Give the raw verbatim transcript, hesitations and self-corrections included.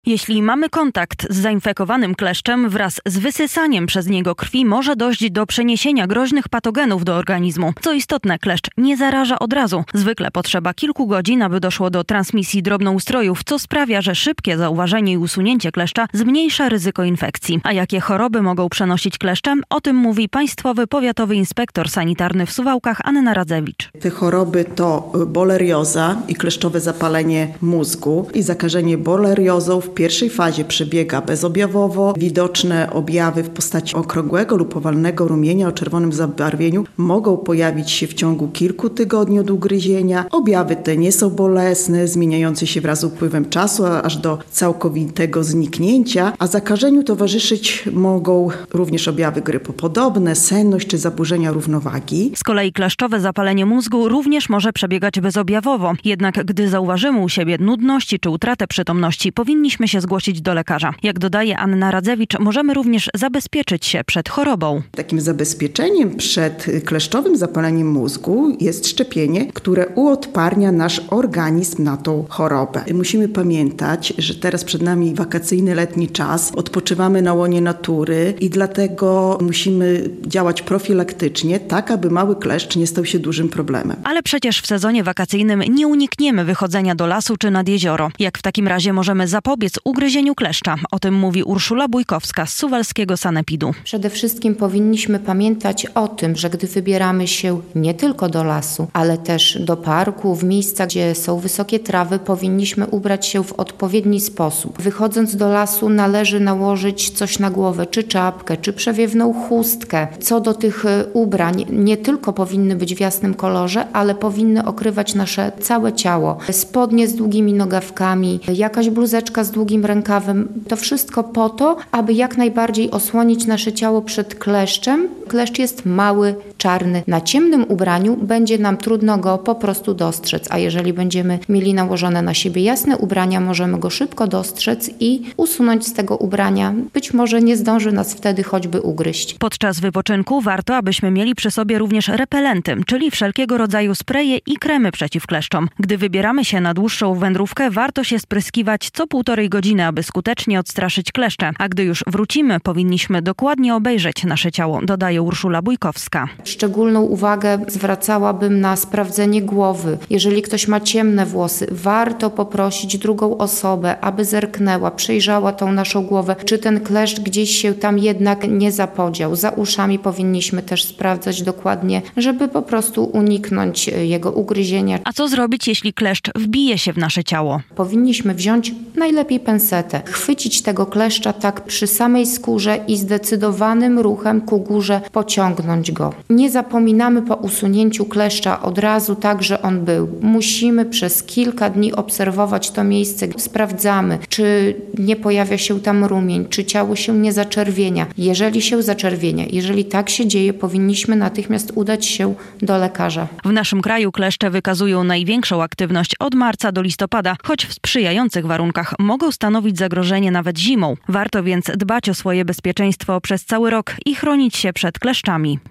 Jeśli mamy kontakt z zainfekowanym kleszczem, wraz z wysysaniem przez niego krwi może dojść do przeniesienia groźnych patogenów do organizmu. Co istotne, kleszcz nie zaraża od razu. Zwykle potrzeba kilku godzin, aby doszło do transmisji drobnoustrojów, co sprawia, że szybkie zauważenie i usunięcie kleszcza zmniejsza ryzyko infekcji. A jakie choroby mogą przenosić kleszczem? O tym mówi Państwowy Powiatowy Inspektor Sanitarny w Suwałkach Anna Radzewicz. Te choroby to bolerioza i kleszczowe zapalenie mózgu. I zakażenie boleriozą w pierwszej fazie przebiega bezobjawowo. Widoczne objawy w postaci okrągłego lub owalnego rumienia o czerwonym zabarwieniu mogą pojawić się w ciągu kilku tygodni od ugryzienia. Objawy te nie są bolesne, zmieniające się wraz z upływem czasu, aż do całkowitego zniknięcia, a zakażeniu towarzyszyć mogą również objawy grypopodobne, senność czy zaburzenia równowagi. Z kolei kleszczowe zapalenie mózgu również może przebiegać bezobjawowo. Jednak gdy zauważymy u siebie nudności czy utratę przytomności, powinniśmy się zgłosić do lekarza. Jak dodaje Anna Radzewicz, możemy również zabezpieczyć się przed chorobą. Takim zabezpieczeniem przed kleszczowym zapaleniem mózgu jest szczepienie, które uodparnia nasz organizm na tą chorobę. Musimy pamiętać, że teraz przed nami wakacyjny, letni czas, odpoczywamy na łonie natury i dlatego musimy działać profilaktycznie, tak aby mały kleszcz nie stał się dużym problemem. Ale przecież w sezonie wakacyjnym nie unikniemy wychodzenia do lasu czy nad jezioro. Jak w takim razie możemy zapobiec ugryzieniu kleszcza? O tym mówi Urszula Bójkowska z Suwalskiego Sanepidu. Przede wszystkim powinniśmy pamiętać o tym, że gdy wybieramy się nie tylko do lasu, ale też do parku, w miejsca, gdzie są wysokie trawy, powinniśmy ubrać się w odpowiedni sposób. Wychodząc do lasu należy nałożyć coś na głowę, czy czapkę, czy przewiewną chustkę. Co do tych ubrań, nie tylko powinny być w jasnym kolorze, ale powinny okrywać nasze całe ciało. Spodnie z długimi nogawkami, jakaś bluzeczka z długim rękawem. To wszystko po to, aby jak najbardziej osłonić nasze ciało przed kleszczem. Kleszcz jest mały, czarny. Na ciemnym ubraniu będzie nam trudno go po prostu dostrzec, a jeżeli będziemy mieli nałożone na siebie jasne ubrania, możemy go szybko dostrzec i usunąć z tego ubrania. Być może nie zdąży nas wtedy choćby ugryźć. Podczas wypoczynku warto, abyśmy mieli przy sobie również repelenty, czyli wszelkiego rodzaju spreje i kremy przeciw kleszczom. Gdy wybieramy się na dłuższą wędrówkę, warto się spryskiwać co półtorej godziny, aby skutecznie odstraszyć kleszcze. A gdy już wrócimy, powinniśmy dokładnie obejrzeć nasze ciało, dodaje Urszula Bójkowska. Szczególną uwagę zwracałabym na sprawdzenie głowy. Jeżeli ktoś ma ciemne włosy, warto poprosić drugą osobę, aby zerknęła, przejrzała tą naszą głowę, czy ten kleszcz gdzieś się tam jednak nie zapodział. Za uszami powinniśmy też sprawdzać dokładnie, żeby po prostu uniknąć jego ugryzienia. A co zrobić, jeśli kleszcz wbije się w nasze ciało? Powinniśmy wziąć najlepiej pensetę, chwycić tego kleszcza tak przy samej skórze i zdecydowanym ruchem ku górze pociągnąć go. Nie zapominamy po usunięciu kleszcza od razu tak, że on był. Musimy przez kilka dni obserwować to miejsce. Sprawdzamy, czy nie pojawia się tam rumień, czy ciało się nie zaczerwienia. Jeżeli się zaczerwienia, jeżeli tak się dzieje, powinniśmy natychmiast udać się do lekarza. W naszym kraju kleszcze wykazują największą aktywność od marca do listopada, choć w sprzyjających warunkach mogą stanowić zagrożenie nawet zimą. Warto więc dbać o swoje bezpieczeństwo przez cały rok i chronić się przed kleszczami.